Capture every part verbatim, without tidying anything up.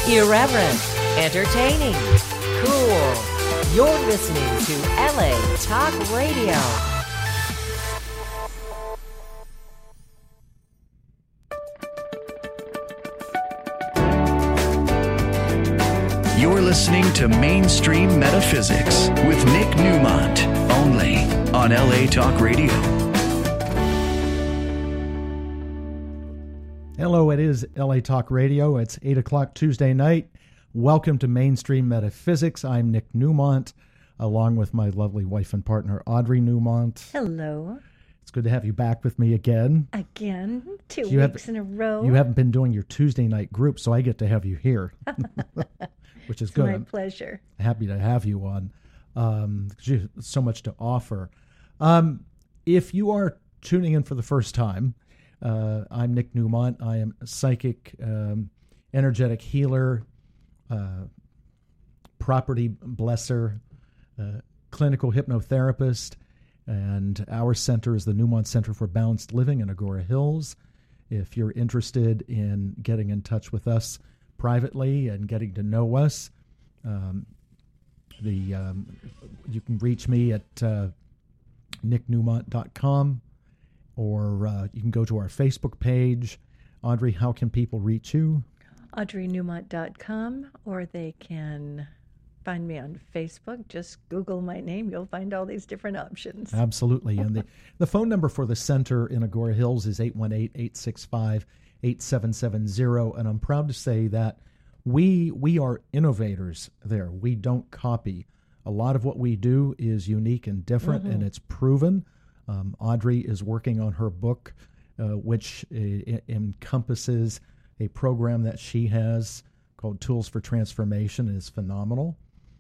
Irreverent, entertaining, cool. You're listening to L A Talk Radio. You're listening to Mainstream Metaphysics with Nick Newmont, only on L A Talk Radio. Hello, it is L A Talk Radio. It's eight o'clock Tuesday night. Welcome to Mainstream Metaphysics. I'm Nick Newmont, along with my lovely wife and partner, Audrey Newmont. Hello. It's good to have you back with me again. Again, two You weeks have, in a row. You haven't been doing your Tuesday night group, so I get to have you here, which is it's good. my I'm pleasure. Happy happy to have you on. Um, 'cause you have so much to offer. Um, if you are tuning in for the first time, uh, I'm Nick Newmont. I am a psychic, um, energetic healer, uh, property blesser, uh, clinical hypnotherapist, and our center is the Newmont Center for Balanced Living in Agoura Hills. If you're interested in getting in touch with us privately and getting to know us, um, the um, you can reach me at uh, nick newmont dot com, or uh, you can go to our Facebook page. Audrey, how can people reach you? audrey newmont dot com, or they can find me on Facebook. Just Google my name. You'll find all these different options. Absolutely. And the, the phone number for the center in Agoura Hills is eight one eight, eight six five, eight seven seven zero. And I'm proud to say that we we are innovators there. We don't copy. A lot of what we do is unique and different, mm-hmm. and it's proven. Um, Audrey is working on her book, uh, which uh, encompasses a program that she has called Tools for Transformation. It is phenomenal.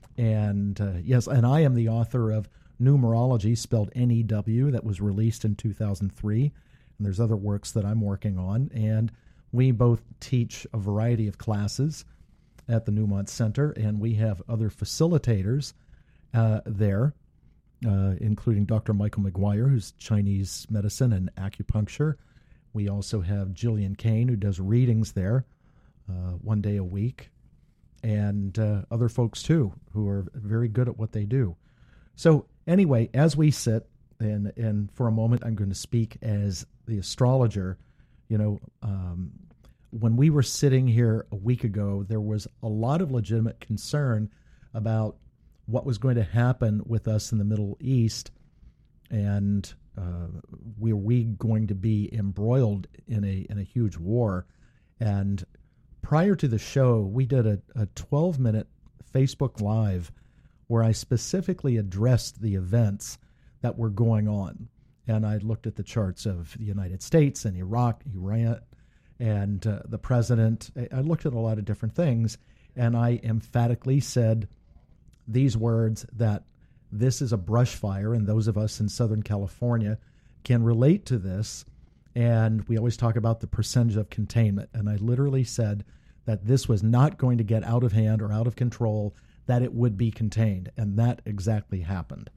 And uh, yes, and I am the author of Numerology, spelled N E W, that was released in two thousand three. And there's other works that I'm working on. And we both teach a variety of classes at the Newmont Center, and we have other facilitators uh, there, uh, including Doctor Michael McGuire, who's Chinese medicine and acupuncture. We also have Jillian Kane, who does readings there uh, one day a week, and uh, other folks, too, who are very good at what they do. So anyway, as we sit, and, and for a moment I'm going to speak as the astrologer. You know, um, when we were sitting here a week ago, there was a lot of legitimate concern about what was going to happen with us in the Middle East, and uh, were we going to be embroiled in a in a huge war. And prior to the show, we did a, a twelve-minute Facebook Live where I specifically addressed the events that were going on. And I looked at the charts of the United States and Iraq, Iran, and uh, the president. I looked at a lot of different things, and I emphatically said these words, that this is a brush fire, and those of us in Southern California can relate to this. And we always talk about the percentage of containment. And I literally said that this was not going to get out of hand or out of control, that it would be contained. And that exactly happened.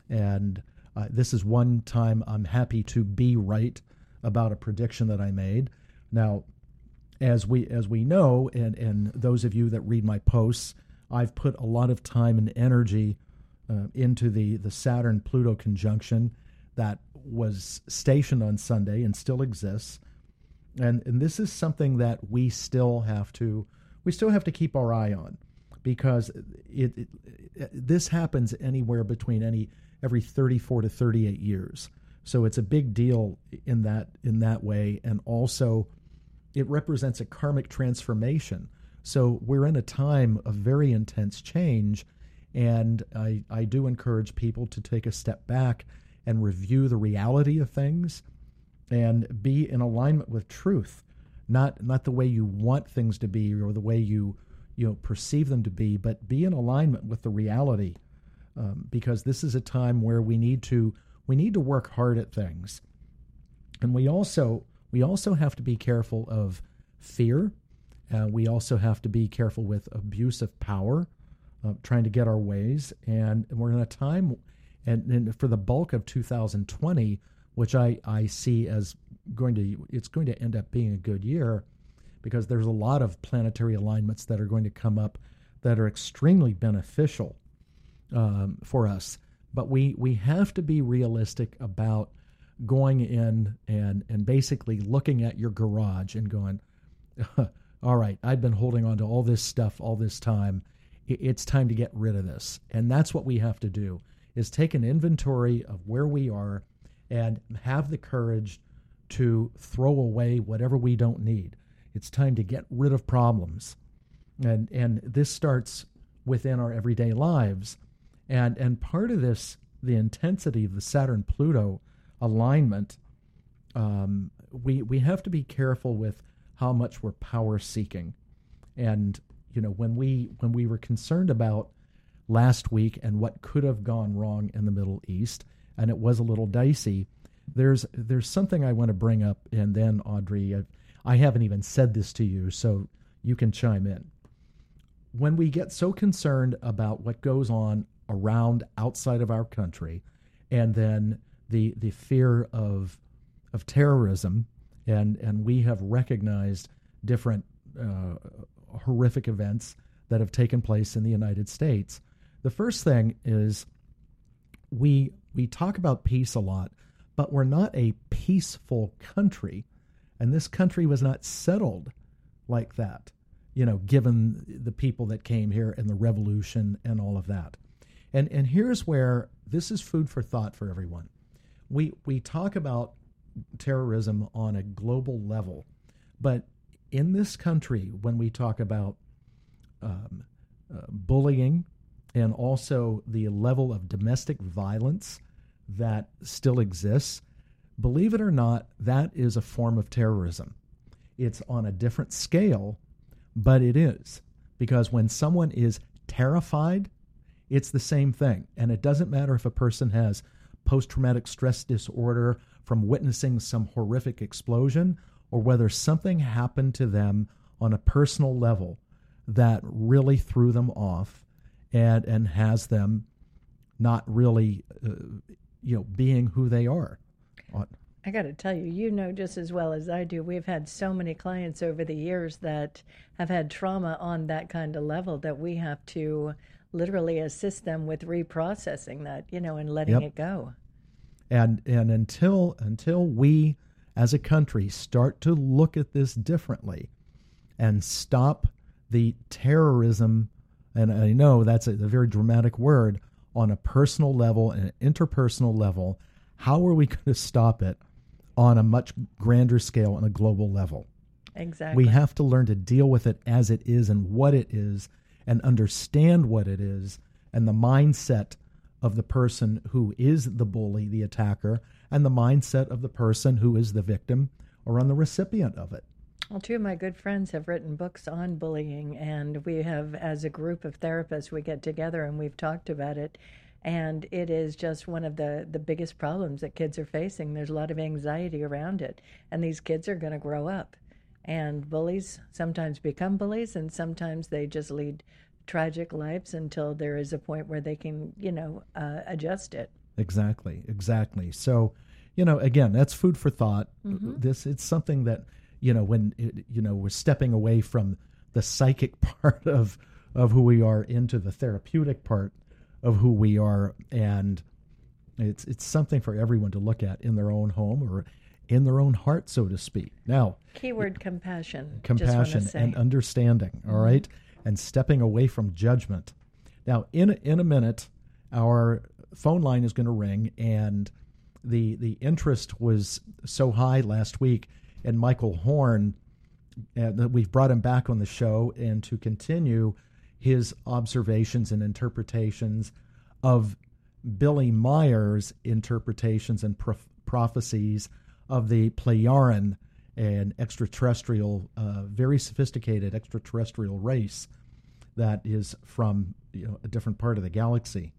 And Uh, this is one time I'm happy to be right about a prediction that I made. Now, as we as we know, and, and those of you that read my posts, I've put a lot of time and energy uh, into the, the Saturn-Pluto conjunction that was stationed on Sunday and still exists. And and this is something that we still have to we still have to keep our eye on, because it, it, it this happens anywhere between any every thirty-four to thirty-eight years. So it's a big deal in that in that way. And also it represents a karmic transformation. So we're in a time of very intense change. And I, I do encourage people to take a step back and review the reality of things and be in alignment with truth, not not the way you want things to be or the way you you know perceive them to be, but be in alignment with the reality. Um, because this is a time where we need to we need to work hard at things, and we also we also have to be careful of fear. Uh, we also have to be careful with abuse of power, uh, trying to get our ways. And we're in a time, and, and for the bulk of two thousand twenty, which I, I see as going to it's going to end up being a good year. because there's a lot of planetary alignments that are going to come up that are extremely beneficial um, for us. But we, we have to be realistic about going in and, and basically looking at your garage and going, all right, I've been holding on to all this stuff all this time. It's time to get rid of this. And that's what we have to do, is take an inventory of where we are and have the courage to throw away whatever we don't need. It's time to get rid of problems. And and this starts within our everyday lives. And and part of this, the intensity of the Saturn-Pluto alignment, um, we we have to be careful with how much we're power seeking. And you know, when we when we were concerned about last week and what could have gone wrong in the Middle East, and it was a little dicey, there's there's something I want to bring up, and then Audrey, I, I haven't even said this to you, so you can chime in. When we get so concerned about what goes on around outside of our country, and then the the fear of of terrorism, and and we have recognized different uh, horrific events that have taken place in the United States. The first thing is we we talk about peace a lot, but we're not a peaceful country, and this country was not settled like that, you know, given the people that came here and the revolution and all of that. And and here's where this is food for thought for everyone. We we talk about terrorism on a global level, but in this country, when we talk about um, uh, bullying and also the level of domestic violence that still exists, believe it or not, that is a form of terrorism. It's on a different scale, but it is. Because when someone is terrified, it's the same thing. And it doesn't matter if a person has post-traumatic stress disorder from witnessing some horrific explosion, or whether something happened to them on a personal level that really threw them off and and has them not really, uh, you know, being who they are. I got to tell you, you know just as well as I do, we've had so many clients over the years that have had trauma on that kind of level that we have to literally assist them with reprocessing that, you know, and letting Yep. it go. And and until until we as a country start to look at this differently and stop the terrorism, and I know that's a, a very dramatic word, on a personal level and an interpersonal level, how are we going to stop it on a much grander scale on a global level? Exactly. We have to learn to deal with it as it is and what it is, and understand what it is and the mindset of the person who is the bully, the attacker, and the mindset of the person who is the victim or on the recipient of it. Well, two of my good friends have written books on bullying, and we have, as a group of therapists, we get together and we've talked about it. And it is just one of the, the biggest problems that kids are facing. There's a lot of anxiety around it. And these kids are going to grow up. And bullies sometimes become bullies, and sometimes they just lead tragic lives until there is a point where they can, you know, uh, adjust it. Exactly, exactly. So, you know, again, that's food for thought. Mm-hmm. This it's something that, you know, when it, you know we're stepping away from the psychic part of of who we are into the therapeutic part of who we are, and it's it's something for everyone to look at in their own home or in their own heart, so to speak. Now, keyword compassion, compassion and understanding. All mm-hmm. right, and stepping away from judgment. Now, in a, in a minute, our phone line is going to ring, and the the interest was so high last week, and Michael Horn, uh, that we've brought him back on the show and to continue his observations and interpretations of Billy Meyer's interpretations and prof- prophecies of the Plejaren, an extraterrestrial, uh, very sophisticated extraterrestrial race that is from, you know, a different part of the galaxy.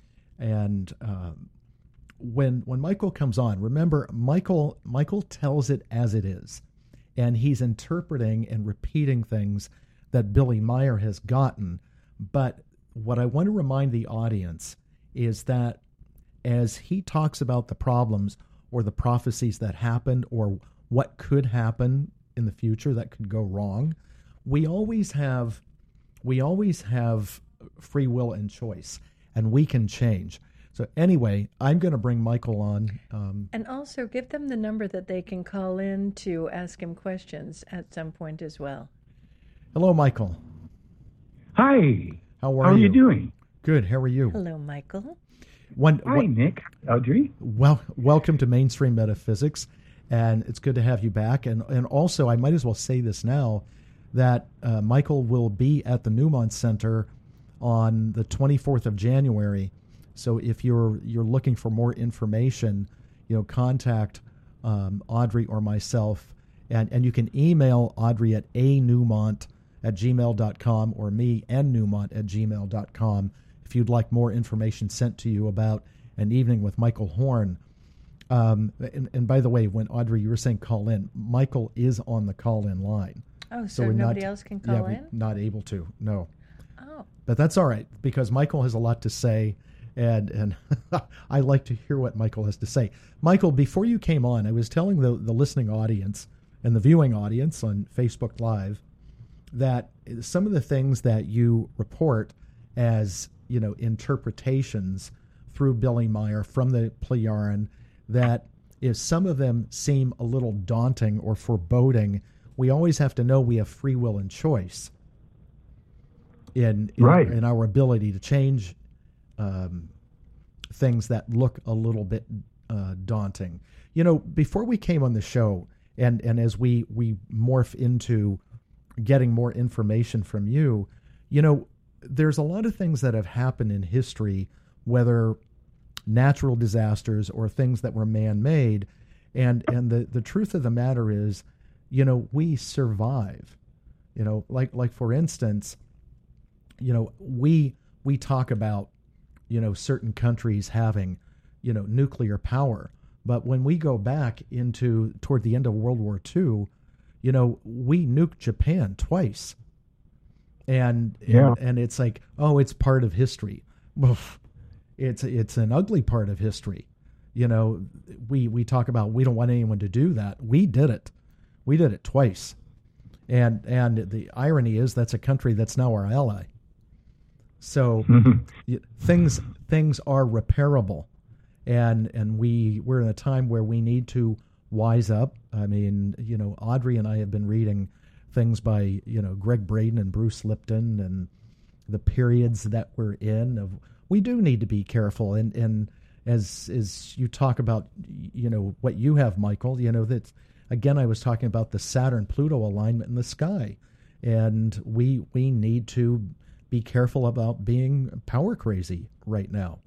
And um, when when Michael comes on, remember, Michael Michael tells it as it is, and he's interpreting and repeating things that Billy Meyer has gotten. But what I want to remind the audience is that as he talks about the problems or the prophecies that happened or what could happen in the future that could go wrong. We always have, we always have free will and choice, and we can change. So anyway, I'm going to bring Michael on. Um, and also give them the number that they can call in to ask him questions at some point as well. Hello, Michael. Hi. How are How you? are you doing? Good. How are you? Hello, Michael. One, Hi, one, Nick. Audrey. Well, welcome to Mainstream Metaphysics, and it's good to have you back. And and also, I might as well say this now, that uh, Michael will be at the Newmont Center on the twenty-fourth of January. So if you're you're looking for more information, you know, contact um, Audrey or myself, and, and you can email Audrey at a newmont at gmail dot com or me and Newmont at gmail dot com if you'd like more information sent to you about an evening with Michael Horn. Um, and, and by the way, when Audrey, you were saying call in, Michael is on the call-in line. Oh, so, we're nobody not, else can call yeah, we're in? not able to, no. Oh. But that's all right, because Michael has a lot to say, and and I like to hear what Michael has to say. Michael, before you came on, I was telling the, the listening audience and the viewing audience on Facebook Live that some of the things that you report as, you know, interpretations through Billy Meier from the Plejaren, that if some of them seem a little daunting or foreboding, we always have to know we have free will and choice in in, right. in our ability to change um, things that look a little bit uh, daunting. You know, before we came on the show, and, and as we, we morph into getting more information from you, you know, there's a lot of things that have happened in history, whether natural disasters or things that were man-made, and and the, the truth of the matter is, you know, we survive. You know, like like for instance, you know, we we talk about, you know, certain countries having, you know, nuclear power, but when we go back into toward the end of World War Two, you know, we nuked Japan twice. And, yeah. and and it's like, oh, it's part of history. Well, it's it's an ugly part of history. You know, we we talk about we don't want anyone to do that. We did it. We did it twice. And and the irony is that's a country that's now our ally. So mm-hmm. things things are repairable, and and we we're in a time where we need to wise up. I mean, you know, Audrey and I have been reading things by, you know, Greg Braden and Bruce Lipton, and the periods that we're in. Of we do need to be careful, and and as as you talk about, you know, what you have, Michael, you know, that again, I was talking about the Saturn Pluto alignment in the sky, and we we need to be careful about being power crazy right now.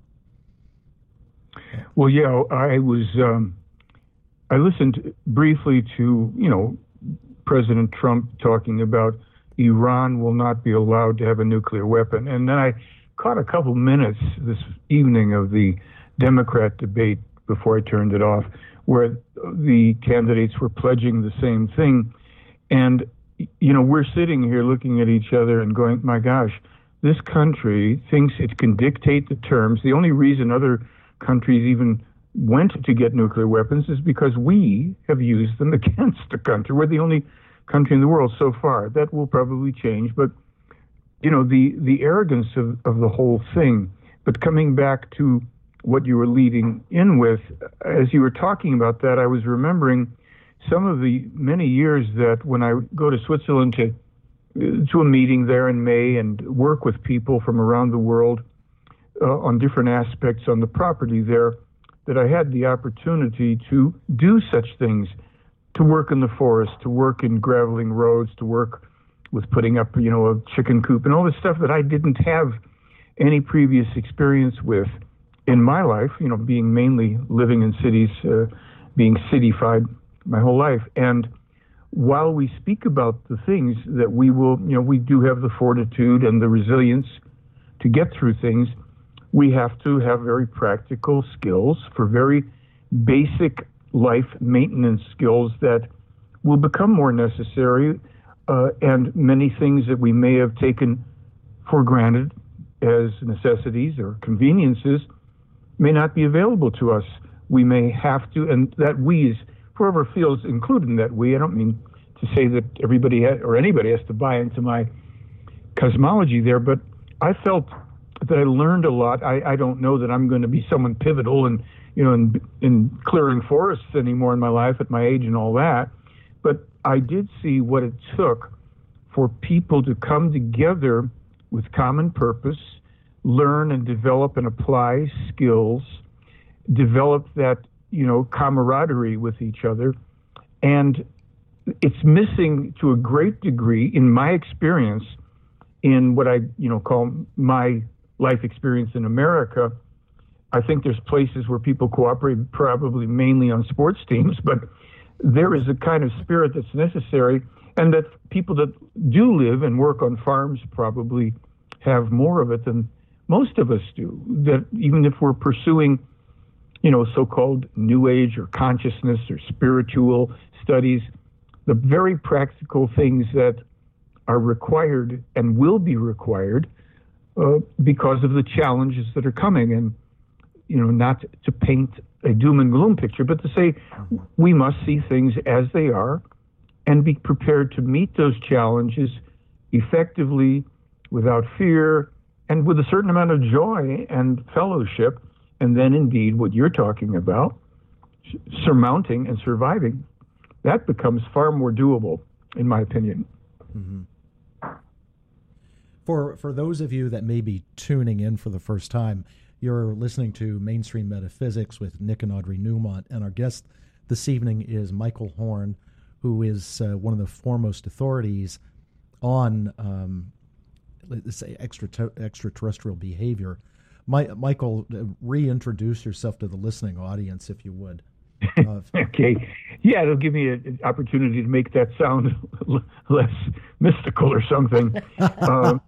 Well, yeah, I was um, I listened briefly to, you know, President Trump talking about Iran will not be allowed to have a nuclear weapon. And then I caught a couple minutes this evening of the Democrat debate before I turned it off, where the candidates were pledging the same thing. And, you know, we're sitting here looking at each other and going, my gosh, this country thinks it can dictate the terms. The only reason other countries even went to get nuclear weapons is because we have used them against the country. We're the only country in the world so far. That will probably change. But, you know, the, the arrogance of, of the whole thing. But coming back to what you were leading in with, as you were talking about that, I was remembering some of the many years that when I go to Switzerland to to a meeting there in May and work with people from around the world uh, on different aspects on the property there, that I had the opportunity to do such things, to work in the forest, to work in graveling roads, to work with putting up, you know, a chicken coop and all this stuff that I didn't have any previous experience with in my life, you know, being mainly living in cities, uh, being cityfied my whole life. And while we speak about the things that we will, you know, we do have the fortitude and the resilience to get through things, we have to have very practical skills for very basic life maintenance skills that will become more necessary, uh, and many things that we may have taken for granted as necessities or conveniences may not be available to us. We may have to, and that we is, whoever feels included in that we, I don't mean to say that everybody ha- or anybody has to buy into my cosmology there, but I felt that I learned a lot. I, I don't know that I'm going to be someone pivotal and you know in, in clearing forests anymore in my life at my age and all that, but I did see what it took for people to come together with common purpose, learn and develop and apply skills, develop that, you know, camaraderie with each other. And it's missing to a great degree, in my experience, in what I, you know, call my life experience in America. I think there's places where people cooperate probably mainly on sports teams, but there is a kind of spirit that's necessary, and that people that do live and work on farms probably have more of it than most of us do. That even if we're pursuing, you know, so-called New Age or consciousness or spiritual studies, the very practical things that are required and will be required uh, because of the challenges that are coming. And, you know, not to paint a doom and gloom picture, but to say we must see things as they are and be prepared to meet those challenges effectively, without fear, and with a certain amount of joy and fellowship. And then indeed what you're talking about, surmounting and surviving, that becomes far more doable, in my opinion. Mm-hmm. For for those of you that may be tuning in for the first time, you're listening to Mainstream Metaphysics with Nick and Audrey Newmont, and our guest this evening is Michael Horn, who is uh, one of the foremost authorities on, um, let's say, extra extraterrestrial behavior. My, Michael, uh, reintroduce yourself to the listening audience, if you would. Uh, okay. Yeah, it'll give me an opportunity to make that sound less mystical or something. um,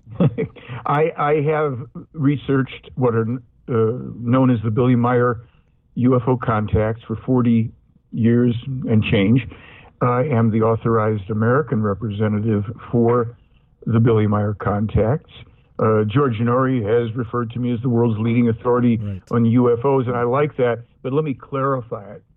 I, I have researched what are uh, known as the Billy Meier U F O contacts for forty years and change. I am the authorized American representative for the Billy Meier contacts. Uh, George Nori has referred to me as the world's leading authority right. on U F Os, and I like that, but let me clarify it.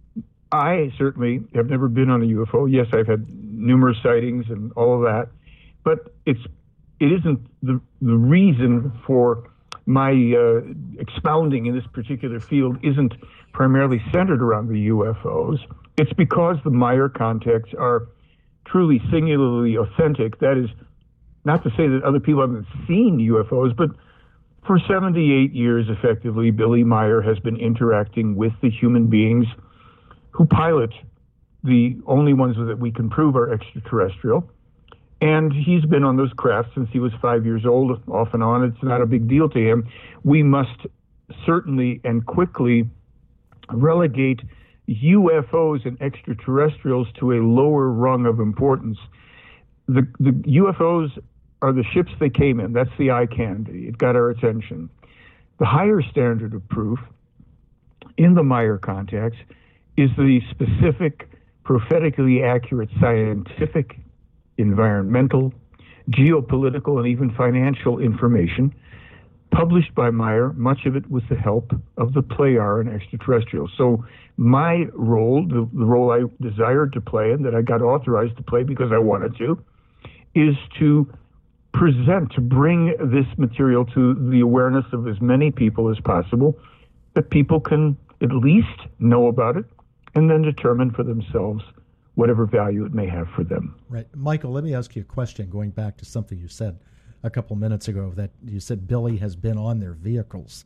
I certainly have never been on a U F O. Yes, I've had numerous sightings and all of that, but it's it isn't the the reason for my uh, expounding in this particular field isn't primarily centered around the U F Os. It's because the Meier contacts are truly singularly authentic. That is, not to say that other people haven't seen U F Os, but for seventy-eight years, effectively, Billy Meier has been interacting with the human beings who pilot the only ones that we can prove are extraterrestrial. And he's been on those craft since he was five years old, off and on. It's not a big deal to him. We must certainly and quickly relegate U F Os and extraterrestrials to a lower rung of importance. The, the U F Os are the ships they came in. That's the eye candy. It got our attention. The higher standard of proof in the Meier contacts is the specific, prophetically accurate scientific, environmental, geopolitical, and even financial information published by Meier, much of it with the help of the Plejar and extraterrestrials. So my role, the, the role I desired to play and that I got authorized to play because I wanted to, is to present, to bring this material to the awareness of as many people as possible, that people can at least know about it and then determine for themselves whatever value it may have for them. Right. Michael, let me ask you a question going back to something you said a couple minutes ago, that you said Billy has been on their vehicles.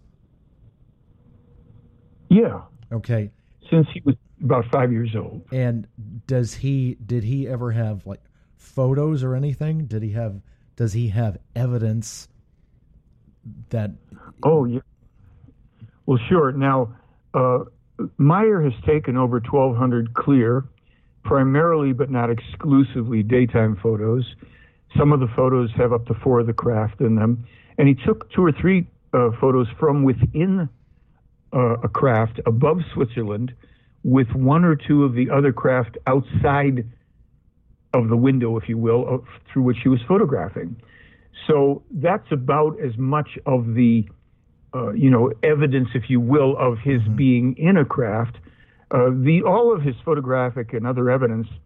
Yeah. Okay. Since he was about five years old. And does he, did he ever have like photos or anything? Did he have, does he have evidence that? Oh, yeah. Well, sure. Now, uh, Meier has taken over twelve hundred clear, primarily but not exclusively daytime photos. Some of the photos have up to four of the craft in them. And he took two or three uh, photos from within uh, a craft above Switzerland with one or two of the other craft outside of the window, if you will, of, through which he was photographing. So that's about as much of the, uh, you know, evidence, if you will, of his mm-hmm. being in a craft. Uh, the all of his photographic and other evidence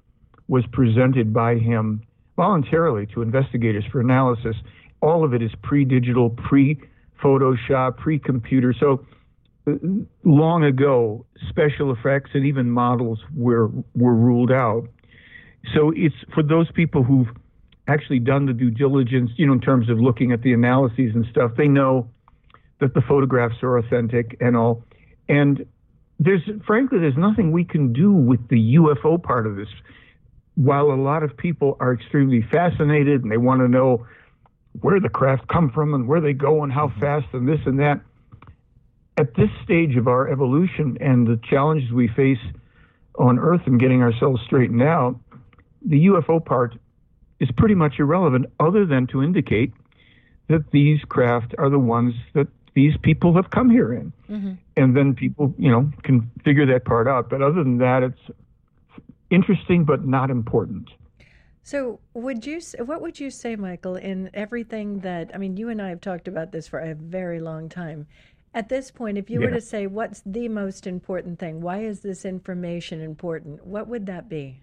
was presented by him voluntarily to investigators for analysis. All of it is pre-digital, pre-Photoshop, pre-computer. So uh, long ago, special effects and even models were were ruled out. So it's for those people who've actually done the due diligence, you know, in terms of looking at the analyses and stuff, they know that the photographs are authentic and all. And there's, frankly, there's nothing we can do with the U F O part of this. While a lot of people are extremely fascinated and they want to know where the craft come from and where they go and how fast and this and that, at this stage of our evolution and the challenges we face on Earth and getting ourselves straightened out, the U F O part is pretty much irrelevant, other than to indicate that these craft are the ones that these people have come here in. Mm-hmm. And then people, you know, can figure that part out. But other than that, it's interesting but not important. So would you, what would you say, Michael, in everything that, I mean, you and I have talked about this for a very long time. At this point, if you yeah. were to say, what's the most important thing? Why is this information important? What would that be?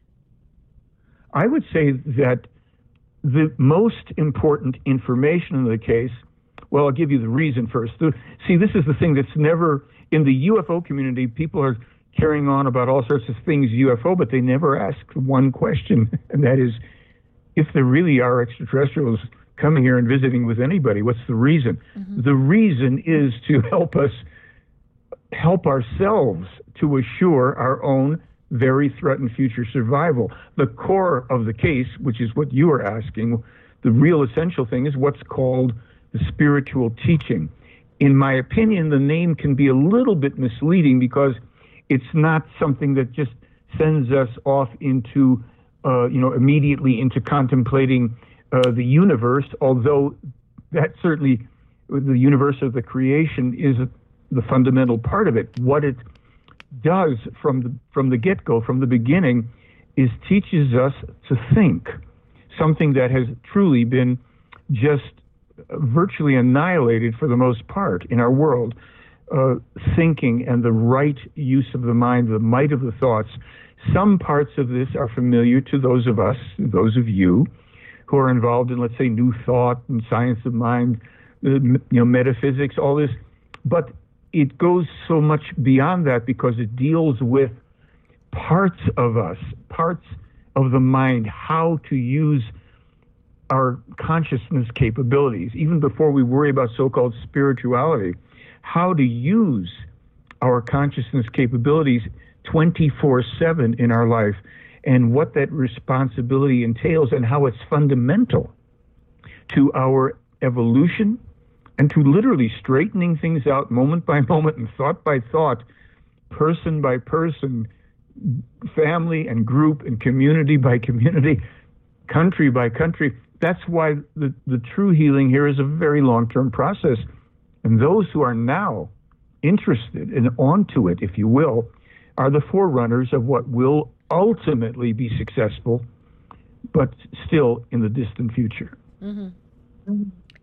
I would say that the most important information in the case, well, I'll give you the reason first. See, this is the thing that's never, in the U F O community, people are carrying on about all sorts of things U F O, but they never ask one question, and that is, if there really are extraterrestrials coming here and visiting with anybody, what's the reason? Mm-hmm. The reason is to help us, help ourselves to assure our own very threatened future survival. The core of the case, which is what you are asking, the real essential thing is what's called the spiritual teaching. In my opinion, the name can be a little bit misleading because it's not something that just sends us off into, uh, you know, immediately into contemplating uh, the universe, although that certainly, the universe of the creation is the fundamental part of it. What it does from the from the get-go, from the beginning, is teaches us to think, something that has truly been just virtually annihilated for the most part in our world. Uh, thinking and the right use of the mind, the might of the thoughts. Some parts of this are familiar to those of us, those of you, who are involved in, let's say, New Thought and science of mind, you know, metaphysics, all this. But it goes so much beyond that because it deals with parts of us, parts of the mind, how to use our consciousness capabilities, even before we worry about so-called spirituality, how to use our consciousness capabilities twenty-four seven in our life, and what that responsibility entails and how it's fundamental to our evolution and to literally straightening things out moment by moment and thought by thought, person by person, family and group and community by community, country by country. That's why the, the true healing here is a very long-term process. And those who are now interested and onto it, if you will, are the forerunners of what will ultimately be successful, but still in the distant future. Mm-hmm. Mm-hmm.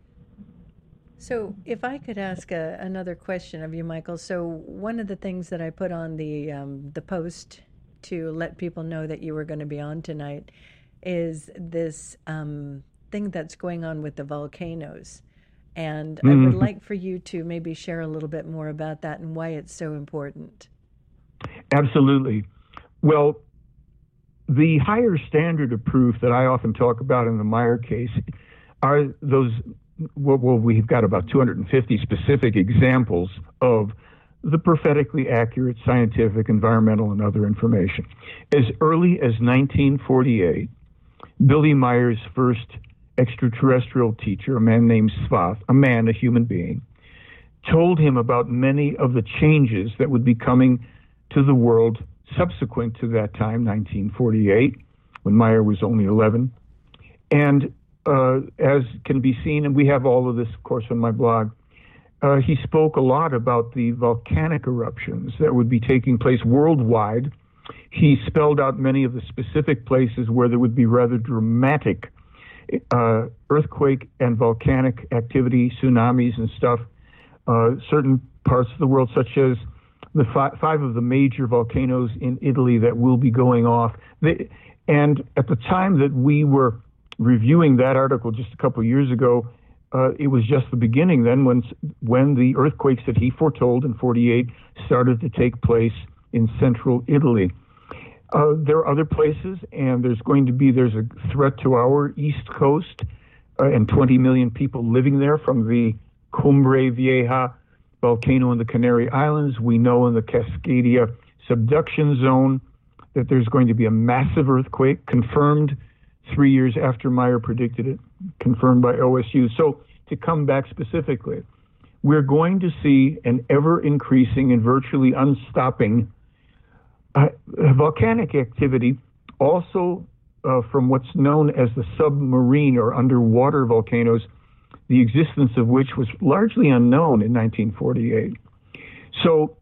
So if I could ask a, another question of you, Michael. So one of the things that I put on the um, the post to let people know that you were going to be on tonight is this um, thing that's going on with the volcanoes. And mm-hmm. I would like for you to maybe share a little bit more about that and why it's so important. Absolutely. Well, the higher standard of proof that I often talk about in the Meyer case are those, well, well we've got about two hundred fifty specific examples of the prophetically accurate scientific, environmental, and other information. As early as nineteen forty-eight, Billy Meyer's first extraterrestrial teacher, a man named Svath, a man, a human being, told him about many of the changes that would be coming to the world subsequent to that time, nineteen forty-eight, when Meyer was only eleven. And uh, as can be seen, and we have all of this, of course, on my blog, uh, he spoke a lot about the volcanic eruptions that would be taking place worldwide. He spelled out many of the specific places where there would be rather dramatic uh, earthquake and volcanic activity, tsunamis and stuff. Uh, certain parts of the world, such as the fi- five of the major volcanoes in Italy that will be going off. They, and at the time that we were reviewing that article just a couple of years ago, uh, it was just the beginning then when when the earthquakes that he foretold in forty-eight started to take place in central Italy. Uh, there are other places, and there's going to be, there's a threat to our east coast, uh, and twenty million people living there from the Cumbre Vieja volcano in the Canary Islands. We know in the Cascadia subduction zone that there's going to be a massive earthquake, confirmed three years after Meyer predicted it, confirmed by O S U. So to come back specifically, we're going to see an ever-increasing and virtually unstopping uh, volcanic activity, also uh, from what's known as the submarine or underwater volcanoes, the existence of which was largely unknown in nineteen forty-eight. So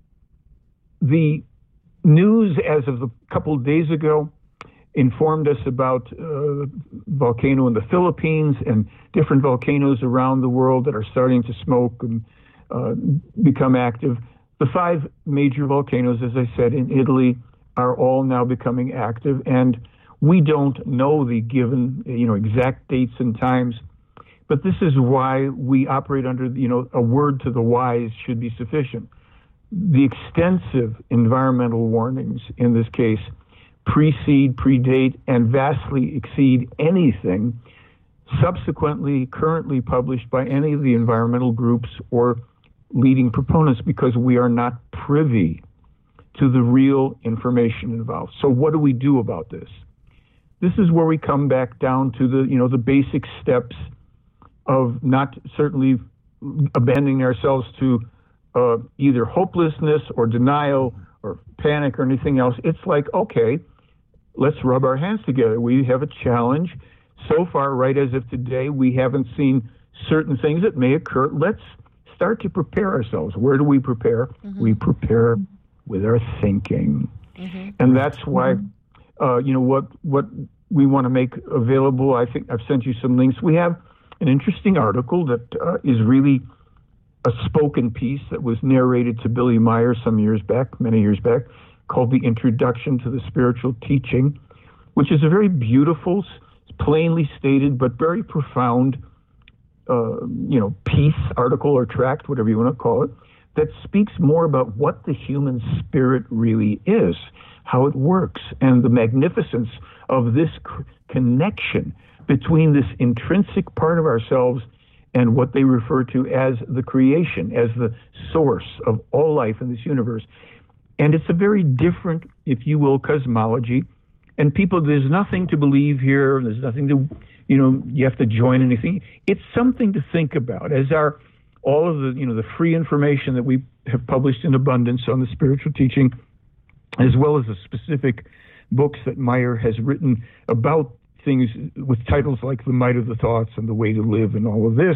the news as of a couple of days ago informed us about uh, volcano in the Philippines and different volcanoes around the world that are starting to smoke and uh, become active. The five major volcanoes, as I said, in Italy are all now becoming active, and we don't know the given, you know, exact dates and times. But this is why we operate under, you know, a word to the wise should be sufficient. The extensive environmental warnings in this case precede, predate, and vastly exceed anything subsequently currently published by any of the environmental groups or leading proponents, because we are not privy to the real information involved. So what do we do about this? This is where we come back down to the, you know, the basic steps of not certainly abandoning ourselves to uh, either hopelessness or denial or panic or anything else. It's like, okay, let's rub our hands together. We have a challenge. So far, right as of today, we haven't seen certain things that may occur. Let's start to prepare ourselves. Where do we prepare? Mm-hmm. We prepare with our thinking. Mm-hmm. And that's why, uh, you know, what, what we want to make available, I think I've sent you some links. We have an interesting article that uh, is really a spoken piece that was narrated to Billy Meyer some years back, many years back, called The Introduction to the Spiritual Teaching, which is a very beautiful, plainly stated, but very profound, uh, you know, piece, article, or tract, whatever you want to call it, that speaks more about what the human spirit really is, how it works, and the magnificence of this c- connection between this intrinsic part of ourselves and what they refer to as the creation, as the source of all life in this universe. And it's a very different, if you will, cosmology. And people, there's nothing to believe here. There's nothing to, you know, you have to join anything. It's something to think about, as are all of the, you know, the free information that we have published in abundance on the spiritual teaching, as well as the specific books that Meyer has written about things with titles like The Might of the Thoughts and The Way to Live and all of this.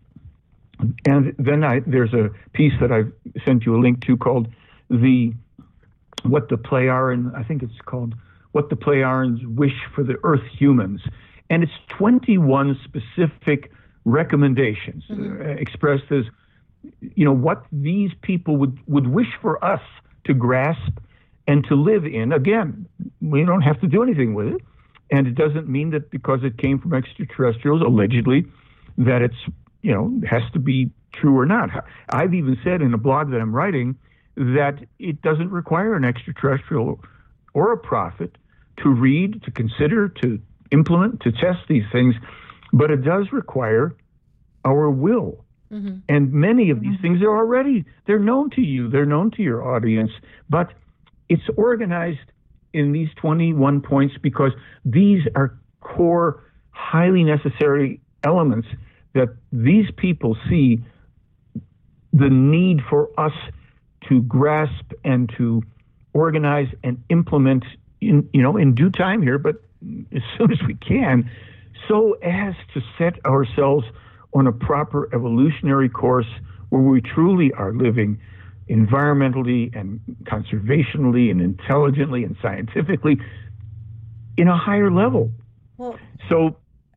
And then I, there's a piece that I've sent you a link to called the What the Plejaren, I think it's called What the Plejarens Wish for the Earth Humans. And it's twenty-one specific recommendations mm-hmm. uh, expressed as, you know, what these people would, would wish for us to grasp and to live in. Again, we don't have to do anything with it. And it doesn't mean that because it came from extraterrestrials, allegedly, that it's, you know, has to be true or not. I've even said in a blog that I'm writing that it doesn't require an extraterrestrial or a prophet to read, to consider, to implement, to test these things, but it does require our will. Mm-hmm. And many of these mm-hmm. things are already, they're known to you, they're known to your audience, but it's organized in these twenty-one points because these are core, highly necessary elements that these people see the need for us to grasp and to organize and implement in, you know, in due time here, but as soon as we can, so as to set ourselves on a proper evolutionary course where we truly are living environmentally and conservationally and intelligently and scientifically in a higher level. Well, so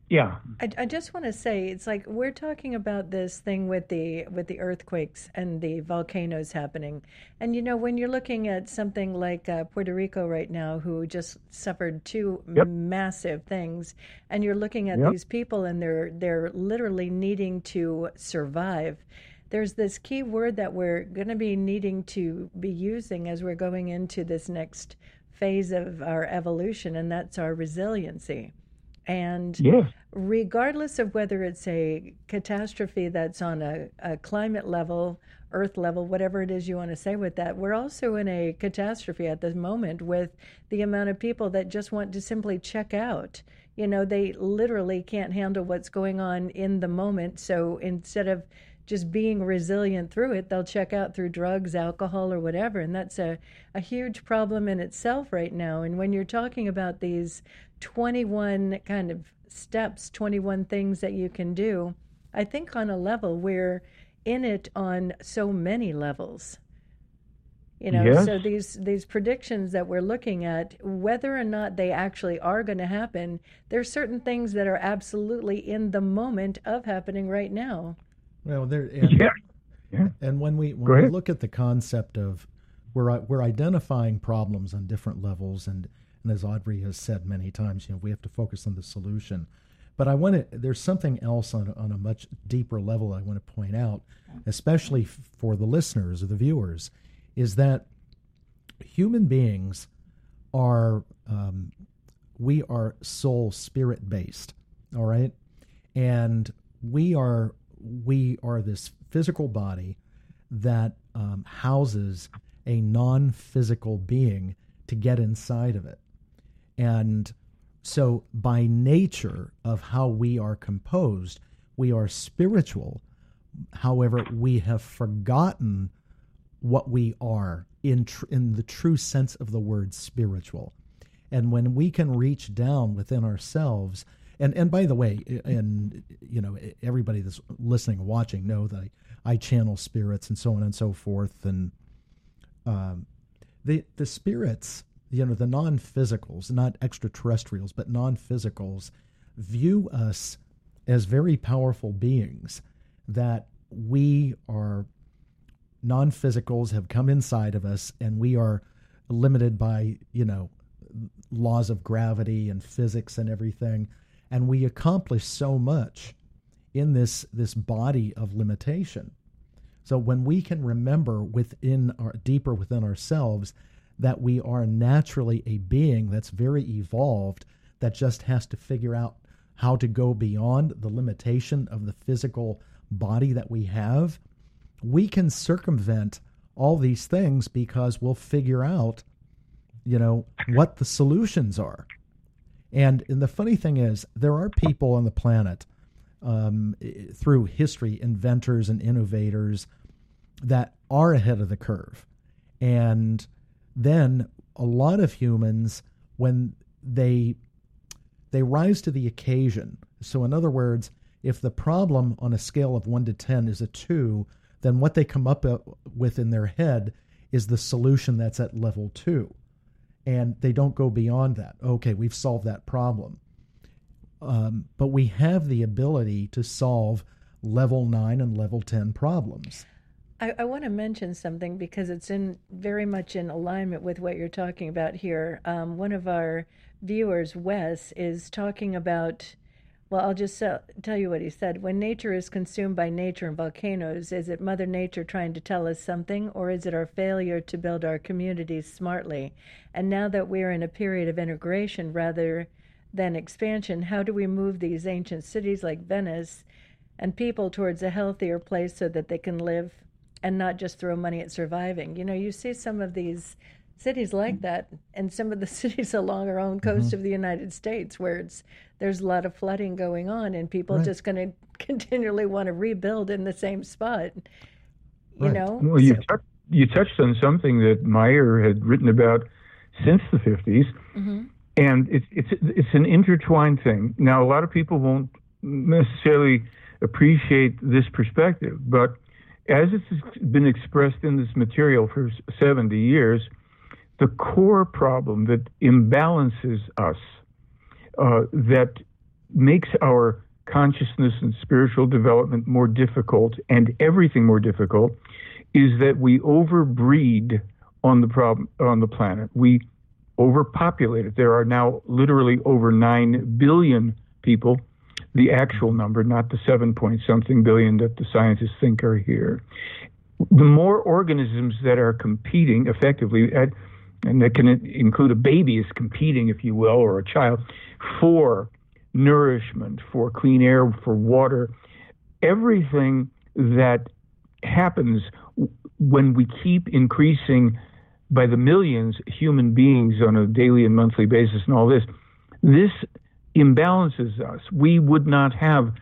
Yeah. I, I just want to say, it's like we're talking about this thing with the with the earthquakes and the volcanoes happening, and you know when you're looking at something like uh, Puerto Rico right now, who just suffered two Yep. massive things, and you're looking at Yep. these people and they're they're literally needing to survive. There's this key word that we're going to be needing to be using as we're going into this next phase of our evolution, and that's our resiliency. And Yes. regardless of whether it's a catastrophe that's on a, a climate level, earth level, whatever it is you want to say with that, we're also in a catastrophe at the moment with the amount of people that just want to simply check out. You know, they literally can't handle what's going on in the moment. So instead of just being resilient through it, they'll check out through drugs, alcohol, or whatever. And that's a, a huge problem in itself right now. And when you're talking about these twenty-one kind of steps, twenty-one things that you can do, I think on a level we're in it on so many levels. You know, Yes. so these these predictions that we're looking at, whether or not they actually are going to happen, there's certain things that are absolutely in the moment of happening right now. Well, there. And, Yeah. Yeah. And when we when Go we ahead. look at the concept of we're we're identifying problems on different levels, and and as Audrey has said many times, you know, we have to focus on the solution. But I want to. There's something else on on a much deeper level I want to point out, especially f- for the listeners or the viewers, is that human beings are um, we are soul spirit based. All right, and we are we are this physical body that um, houses a non-physical being to get inside of it. And so by nature of how we are composed, we are spiritual. However, we have forgotten what we are in tr- in the true sense of the word spiritual. And when we can reach down within ourselves, and, and by the way, and you know, everybody that's listening and watching know that I, I channel spirits and so on and so forth. And um, the the spirits, you know, the non-physicals, not extraterrestrials, but non-physicals, view us as very powerful beings, that we are non-physicals, have come inside of us, and we are limited by, you know, laws of gravity and physics and everything. And we accomplish so much in this, this body of limitation. So when we can remember within our, deeper within ourselves, that we are naturally a being that's very evolved, that just has to figure out how to go beyond the limitation of the physical body that we have, we can circumvent all these things because we'll figure out, you know, what the solutions are. And, and the funny thing is, there are people on the planet, um, through history, inventors and innovators that are ahead of the curve. And then a lot of humans, when they they rise to the occasion. So in other words, if the problem on a scale of one to ten is a two, then what they come up with in their head is the solution that's at level two. And they don't go beyond that. Okay, we've solved that problem. Um, but we have the ability to solve level nine and level ten problems. I, I want to mention something because it's in very much in alignment with what you're talking about here. Um, one of our viewers, Wes, is talking about, well, I'll just uh, tell you what he said. When nature is consumed by nature and volcanoes, is it Mother Nature trying to tell us something, or is it our failure to build our communities smartly? And now that we're in a period of integration rather than expansion, how do we move these ancient cities like Venice and people towards a healthier place so that they can live and not just throw money at surviving? You know, you see some of these cities like that, and some of the cities along our own coast mm-hmm. of the United States, where it's there's a lot of flooding going on, and people right. just going to continually want to rebuild in the same spot. You right. know. Well, you so, touched you touched on something that Meyer had written about since the fifties, mm-hmm. and it's it's it's an intertwined thing. Now, a lot of people won't necessarily appreciate this perspective, but as it's been expressed in this material for seventy years, the core problem that imbalances us, uh, that makes our consciousness and spiritual development more difficult and everything more difficult is that we overbreed on the problem on the planet. We overpopulate it. There are now literally over nine billion people, the actual number, not the seven point something billion that the scientists think are here. The more organisms that are competing effectively, at, and that can include a baby is competing, if you will, or a child, for nourishment, for clean air, for water, everything that happens when we keep increasing by the millions human beings on a daily and monthly basis and all this, this imbalances us. We would not have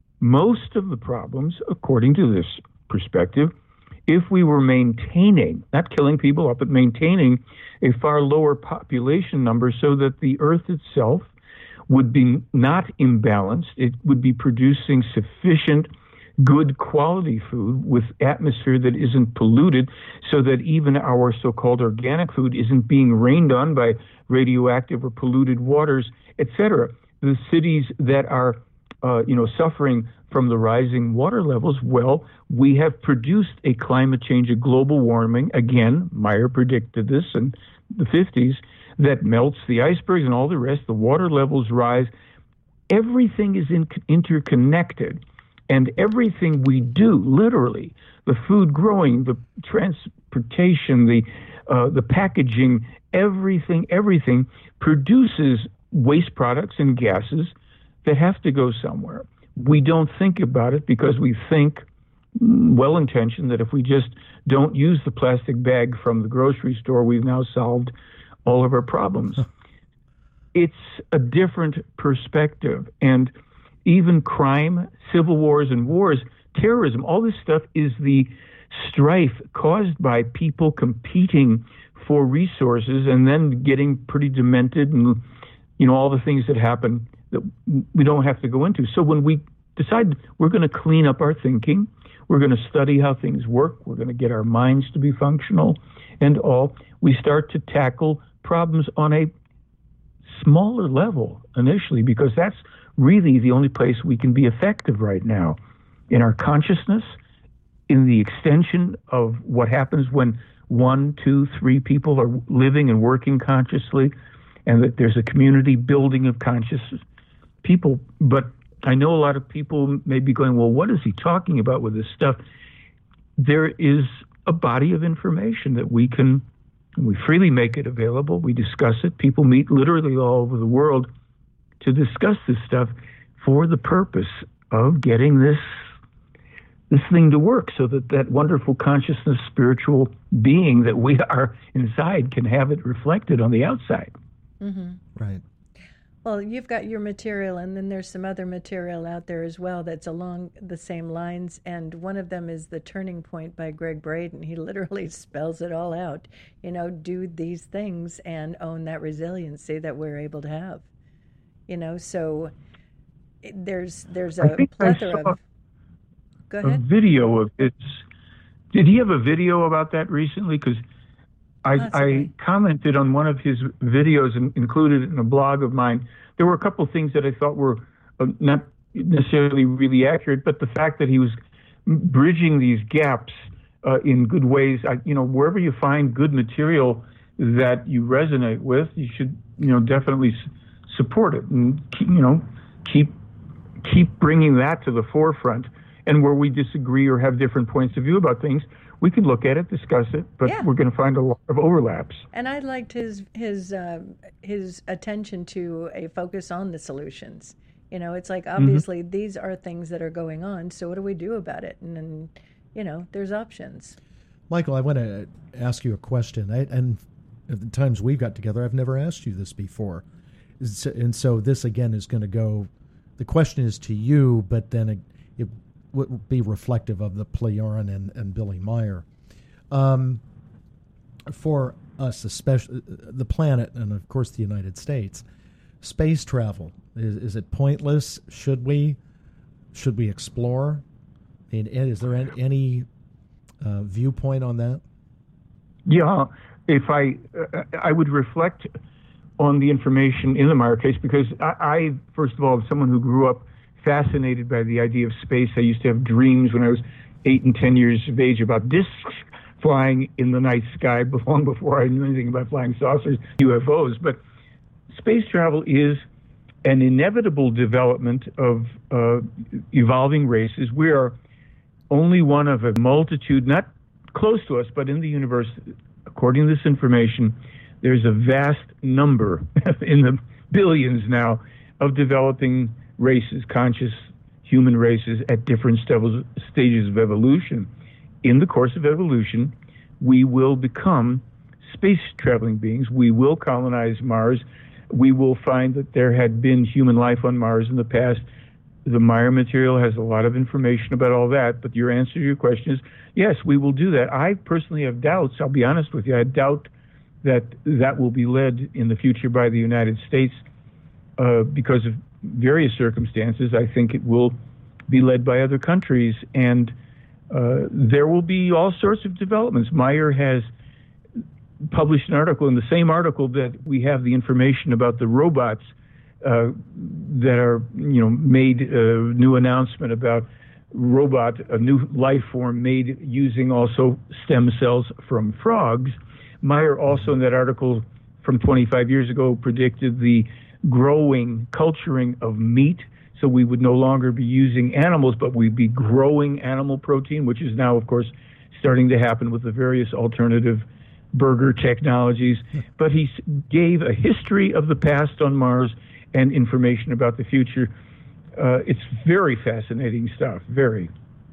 most of the problems, according to this perspective, if we were maintaining, not killing people up, but maintaining a far lower population number so that the earth itself would be not imbalanced. It would be producing sufficient good quality food with atmosphere that isn't polluted so that even our so-called organic food isn't being rained on by radioactive or polluted waters, et cetera. The cities that are uh, you know, suffering from the rising water levels, well, we have produced a climate change, a global warming. Again, Meyer predicted this in the fifties, that melts the icebergs and all the rest. The water levels rise. Everything is in, interconnected. And everything we do, literally, the food growing, the transportation, the uh, the packaging, everything, everything produces waste products and gases that have to go somewhere. We don't think about it because we think, well-intentioned, that if we just don't use the plastic bag from the grocery store, we've now solved all of our problems. It's a different perspective. And even crime, civil wars and wars, terrorism, all this stuff is the strife caused by people competing for resources and then getting pretty demented and, you know, all the things that happen that we don't have to go into. So when we decide we're going to clean up our thinking, we're going to study how things work, we're going to get our minds to be functional and all, we start to tackle problems on a smaller level initially, because that's really the only place we can be effective right now, in our consciousness, in the extension of what happens when one, two, three people are living and working consciously, and that there's a community building of conscious people. But I know a lot of people may be going, well, what is he talking about with this stuff? There is a body of information that we can, we freely make it available, we discuss it. People meet literally all over the world to discuss this stuff for the purpose of getting this this thing to work, so that that wonderful consciousness, spiritual being that we are inside can have it reflected on the outside. Mm-hmm. Right. Well, you've got your material, and then there's some other material out there as well that's along the same lines, and one of them is The Turning Point by Greg Braden. He literally spells it all out. You know, do these things and own that resiliency that we're able to have. You know, so there's there's a plethora of... Go ahead. A video of it. Did he have a video about that recently? Because I, oh, okay. I commented on one of his videos and included it in a blog of mine. There were a couple of things that I thought were uh, not necessarily really accurate, but the fact that he was bridging these gaps uh, in good ways. I, you know, wherever you find good material that you resonate with, you should, you know, definitely s- support it and keep, you know, keep keep bringing that to the forefront. And where we disagree or have different points of view about things, we can look at it, discuss it, but yeah. we're going to find a lot of overlaps. And I liked his his uh, his attention to a focus on the solutions. You know, it's like, obviously mm-hmm. these are things that are going on, so what do we do about it? And then, you know, there's options. Michael, I want to ask you a question. I, and at the times we've got together, I've never asked you this before. And so this, again, is going to go, the question is to you, but then it, it would be reflective of the Plejaren and, and Billy Meyer. Um, for us, especially the planet and, of course, the United States, space travel, is, is it pointless? Should we? Should we explore? And is there any, any uh, viewpoint on that? Yeah, if I, uh, I would reflect on the information in the Meier case, because I, I, first of all, am someone who grew up fascinated by the idea of space. I used to have dreams when I was eight and ten years of age about discs flying in the night sky long before I knew anything about flying saucers, U F Os. But space travel is an inevitable development of uh, evolving races. We are only one of a multitude, not close to us, but in the universe, according to this information, there's a vast number, in the billions now, of developing races, conscious human races at different stages stages of evolution. In the course of evolution, we will become space-traveling beings. We will colonize Mars. We will find that there had been human life on Mars in the past. The Meier material has a lot of information about all that, but your answer to your question is, yes, we will do that. I personally have doubts. I'll be honest with you. I doubt that that will be led in the future by the United States uh, because of various circumstances. I think it will be led by other countries, and uh, there will be all sorts of developments. Meier has published an article, in the same article that we have the information about the robots uh, that are, you know, made a new announcement about robot, a new life form made using also stem cells from frogs. Meier also, in that article from twenty-five years ago, predicted the growing, culturing of meat. So we would no longer be using animals, but we'd be growing animal protein, which is now, of course, starting to happen with the various alternative burger technologies. But he gave a history of the past on Mars and information about the future. Uh, it's very fascinating stuff, very.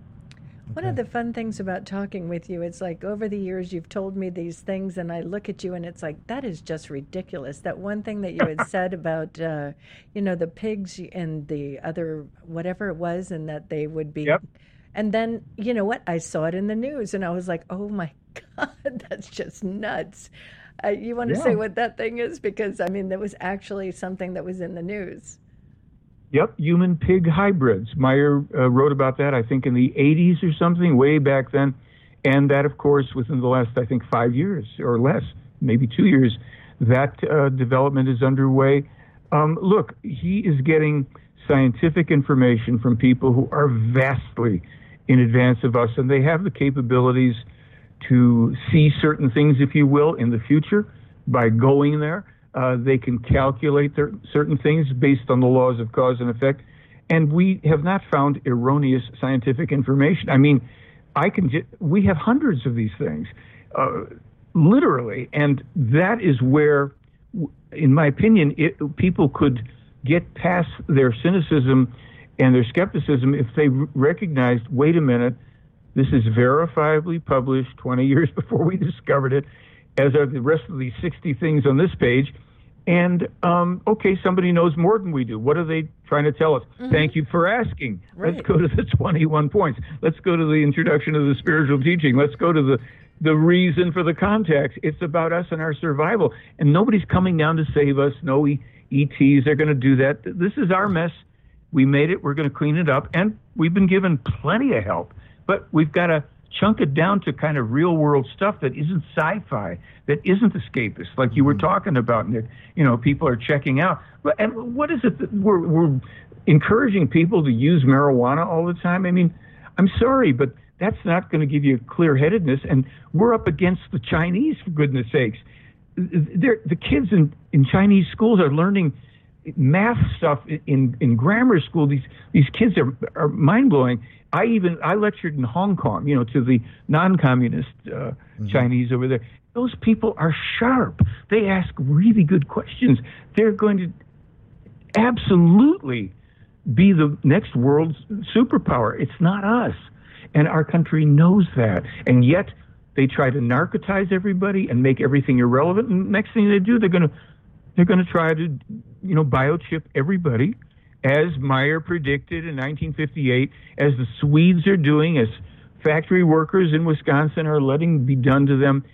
One of the fun things about talking with you, it's like over the years you've told me these things and I look at you and it's like, that is just ridiculous. That one thing that you had said about, uh, you know, the pigs and the other, whatever it was, and that they would be. Yep. And then, you know what, I saw it in the news and I was like, oh my God, that's just nuts. Uh, you want to Yeah. say what that thing is? Because, I mean, that was actually something that was in the news. Yep, human-pig hybrids. Meier uh, wrote about that, I think, in the eighties or something, way back then. And that, of course, within the last, I think, five years or less, maybe two years, that uh, development is underway. Um, look, he is getting scientific information from people who are vastly in advance of us, and they have the capabilities to see certain things, if you will, in the future by going there. Uh, they can calculate their, certain things based on the laws of cause and effect. And we have not found erroneous scientific information. I mean, I can j- we have hundreds of these things, uh, literally. And that is where, in my opinion, it, people could get past their cynicism and their skepticism if they r- recognized, wait a minute, this is verifiably published twenty years before we discovered it, as are the rest of these sixty things on this page. And, um, okay, somebody knows more than we do. What are they trying to tell us? Mm-hmm. Thank you for asking. Right. Let's go to the twenty-one points. Let's go to the introduction of the spiritual teaching. Let's go to the, the reason for the context. It's about us and our survival. And nobody's coming down to save us. No E Ts are going to do that. This is our mess. We made it. We're going to clean it up. And we've been given plenty of help. But we've got to chunk it down to kind of real world stuff that isn't sci-fi, that isn't escapist, like you were talking about, Nick. You know, people are checking out. And what is it that we're, we're encouraging people to use marijuana all the time? I mean, I'm sorry, but that's not going to give you clear-headedness. And we're up against the Chinese, for goodness sakes. They're, the kids in, in Chinese schools are learning math stuff in, in grammar school. These these kids are, are mind-blowing. I even I lectured in Hong Kong, you know, to the non-communist uh, mm-hmm. Chinese over there. Those people are sharp. They ask really good questions. They're going to absolutely be the next world superpower. It's not us. And our country knows that. And yet they try to narcotize everybody and make everything irrelevant. And next thing they do, they're going to they're going to try to, you know, biochip everybody, as Meier predicted in nineteen fifty-eight, as the Swedes are doing, as factory workers in Wisconsin are letting be done to them.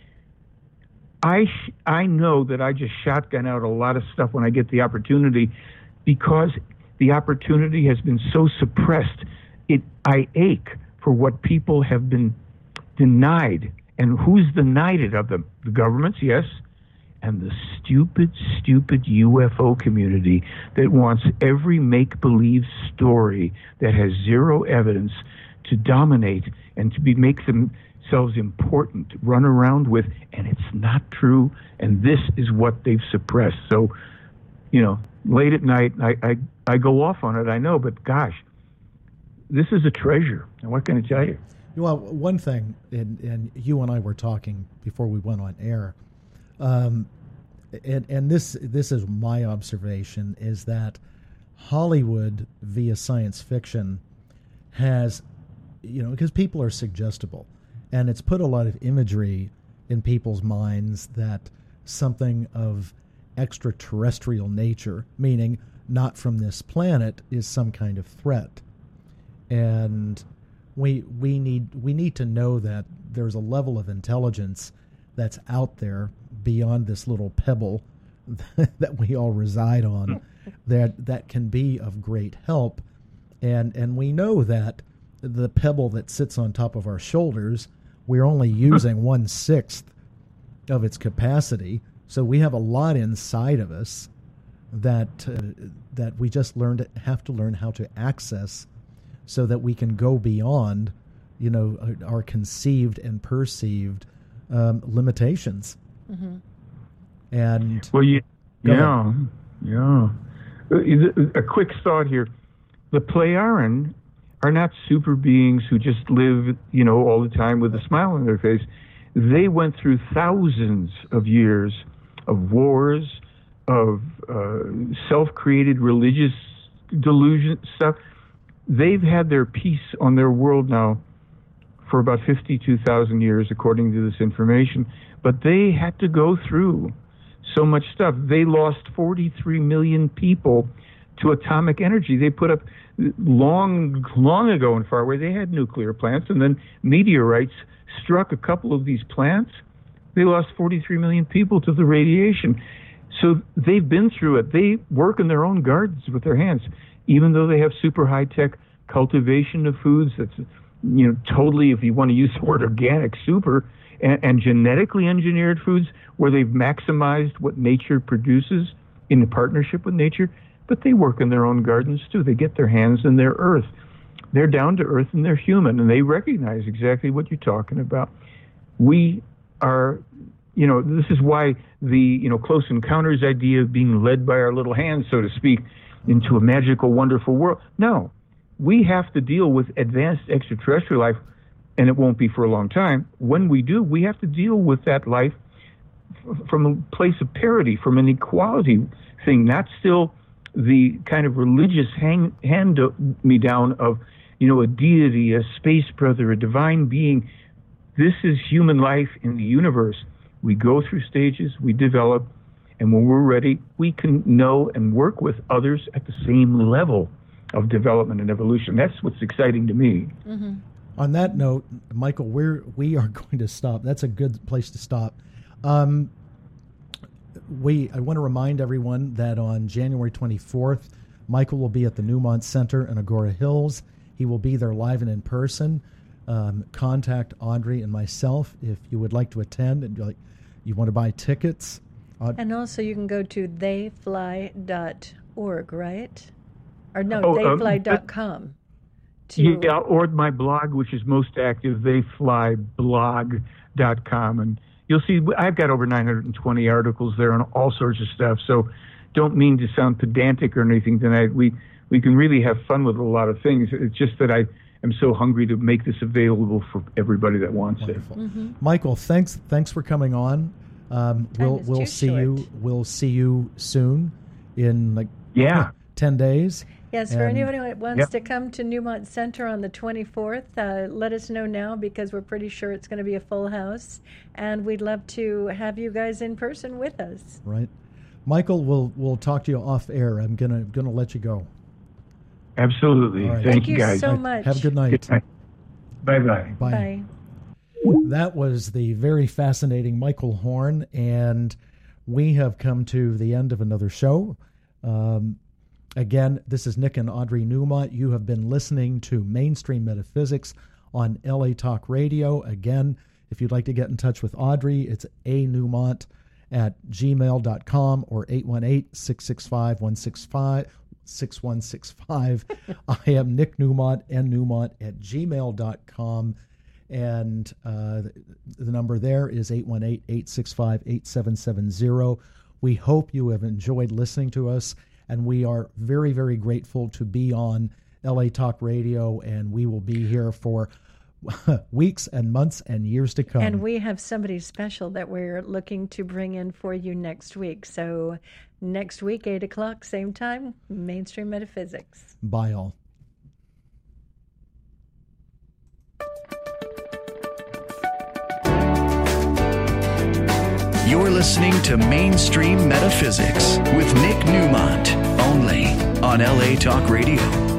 I sh- I know that I just shotgun out a lot of stuff when I get the opportunity, because the opportunity has been so suppressed. It I ache for what people have been denied. And who's denied it of them? The governments, yes. and the stupid, stupid U F O community that wants every make-believe story that has zero evidence to dominate and to be make themselves important, run around with, and it's not true, and this is what they've suppressed. So, you know, late at night, I, I, I go off on it, I know, but gosh, this is a treasure. And what can I tell you? Well, one thing, and, and you and I were talking before we went on air, um, and, and this this is my observation, is that Hollywood via science fiction has, you know, because people are suggestible, and it's put a lot of imagery in people's minds that something of extraterrestrial nature, meaning not from this planet, is some kind of threat. And we we need we need to know that there's a level of intelligence that's out there beyond this little pebble that we all reside on, that that can be of great help. And and we know that the pebble that sits on top of our shoulders, we're only using one sixth of its capacity. So we have a lot inside of us that uh, that we just learned have to learn how to access, so that we can go beyond, you know, our conceived and perceived um, limitations. Mm-hmm. And well, you, yeah, ahead. yeah. A quick thought here: the Plejaren are not super beings who just live, you know, all the time with a smile on their face. They went through thousands of years of wars, of uh, self-created religious delusion stuff. They've had their peace on their world now for about fifty-two thousand years, according to this information. But they had to go through so much stuff. They lost forty-three million people to atomic energy. They put up long, long ago and far away, they had nuclear plants, and then meteorites struck a couple of these plants. They lost forty-three million people to the radiation. So they've been through it. They work in their own gardens with their hands, even though they have super high-tech cultivation of foods that's, you know, totally, if you want to use the word organic, super, and, and genetically engineered foods where they've maximized what nature produces in partnership with nature. But they work in their own gardens, too. They get their hands in their earth. They're down to earth and they're human, and they recognize exactly what you're talking about. We are, you know, this is why the, you know, Close Encounters idea of being led by our little hands, so to speak, into a magical, wonderful world. No, we have to deal with advanced extraterrestrial life, and it won't be for a long time. When we do, we have to deal with that life f- from a place of parity, from an equality thing, not still the kind of religious hang, hand-me-down of, you know, a deity, a space brother, a divine being. This is human life in the universe. We go through stages, we develop, and when we're ready, we can know and work with others at the same level of development and evolution. That's what's exciting to me. Mm-hmm. On that note, Michael, we're, we are going to stop. That's a good place to stop. Um, we I want to remind everyone that on January twenty-fourth, Michael will be at the Newmont Center in Agora Hills. He will be there live and in person. Um, contact Audrey and myself if you would like to attend and like you want to buy tickets. Uh, and also you can go to they fly dot org, right? Or no, oh, they fly dot com. Um, to... Yeah, or my blog, which is most active, they fly blog dot com. And you'll see I've got over nine hundred twenty articles there on all sorts of stuff. So don't mean to sound pedantic or anything tonight. We, we can really have fun with a lot of things. It's just that I... I'm so hungry to make this available for everybody that wants Wonderful. it. Mm-hmm. Michael, thanks thanks for coming on. Um, we'll we'll see short. you we'll see you soon in like yeah ten days. Yes, and, for anyone who wants yep. to come to Newmont Center on the twenty-fourth, uh, let us know now because we're pretty sure it's going to be a full house, and we'd love to have you guys in person with us. Right, Michael. We'll we'll talk to you off air. I'm gonna gonna let you go. Absolutely. Right. Thank, Thank you, you guys. so much. Have a good night. Good night. Bye-bye. Bye. Bye. That was the very fascinating Michael Horn, and we have come to the end of another show. Um, again, this is Nick and Audrey Newmont. You have been listening to Mainstream Metaphysics on L A Talk Radio. Again, if you'd like to get in touch with Audrey, it's A Newmont at gmail dot com or eight one eight, six six five, one six five, six one six five. I am Nick Newmont, n newmont at gmail dot com. And uh, the number there is eight one eight, eight six five, eight seven seven zero. We hope you have enjoyed listening to us, and we are very, very grateful to be on L A Talk Radio, and we will be here for weeks and months and years to come. And we have somebody special that we're looking to bring in for you next week. So next week, eight o'clock, same time, Mainstream Metaphysics. Bye all. You're listening to Mainstream Metaphysics with Nick Newmont, only on L A Talk Radio.